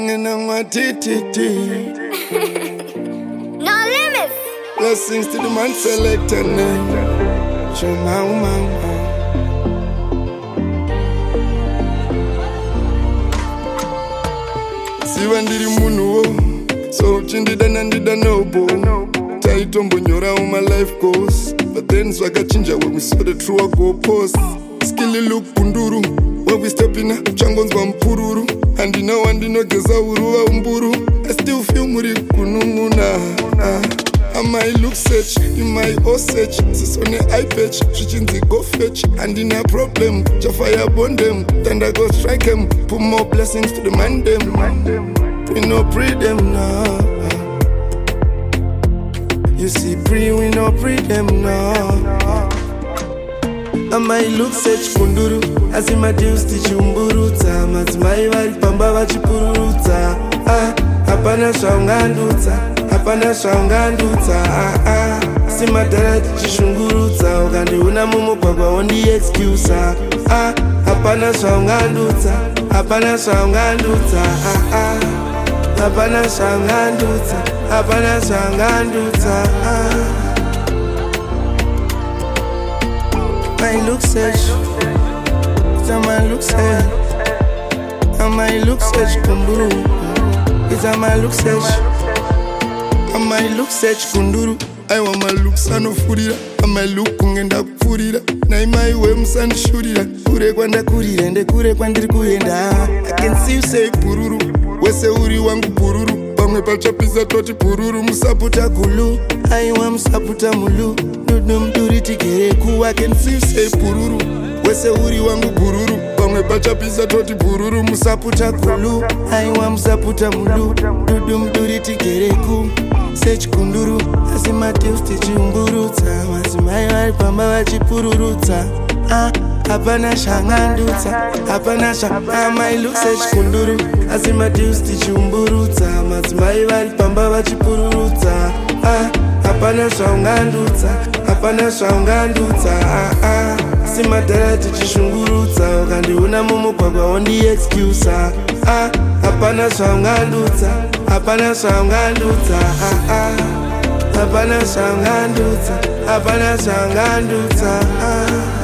Ningina mwatititi. No limits. Blessings to the man selected name. Shema umama. Siwa ndiri munuwo, so uchindidana ndidanobo. Taitombo nyora how my life goes, but then swagachinja when we saw the true go post. Skilly look kunduru, when we step in changonzwa mpururu. Andinogeza uruwa umburu, I still feel muri kununguna. I might look search, you might all search. Sisone eye patch, switching go fetch. And in a problem, Jafaya bond them. Thunder go strike them, put more blessings to the man them. We no pray them now. You see pray, we no pray them now. I might look search kunduru, as in my deals teach umburuta. Matimai vari pamba vachipururuta. Hapana shaunganduta, hapana shaunganduta. Simadara tichishunguruta, ukandiuna mumugwagwa wondi excuse. Hapana shaunganduta, hapana shaunganduta. Hapana shaunganduta, hapana shaunganduta. My look search, it's a my look search. And my look search kunduru, it's a my look search. And my look search kunduru, I want my looks anofurira. And my look kungenda kufurira. Na my way msani shurira. Kure kwanda kurira, nde kure kwandiri kuenda. I can see you say pururu, wese uri wangu pururu. Pamwe pachapisa toti pururu, musaputa kulu. Aiwa musaputa mulu, nudum duriti gereku. I can see you say pururu, wese uri wangu pururu. Pamwe pachapisa toti pururu, musaputa kulu. Aiwa musaputa mulu, nudum duriti gereku. Search kunduru, asima tiusti chumburuta. Masimai vari pamba vachipururuta. Hapana shanganduta, hapana shanga. My look search kunduru, asima tiusti chumburuta. Masimai vari pamba vachipururuta. Hapana shaunganduta, hapana shaunganduta. Simadara tichishunguruta, ukandiuna mumugwagwa wondi excuse. Hapana shaunganduta, hapana shaunganduta. Hapana shaunganduta, hapana shaunganduta.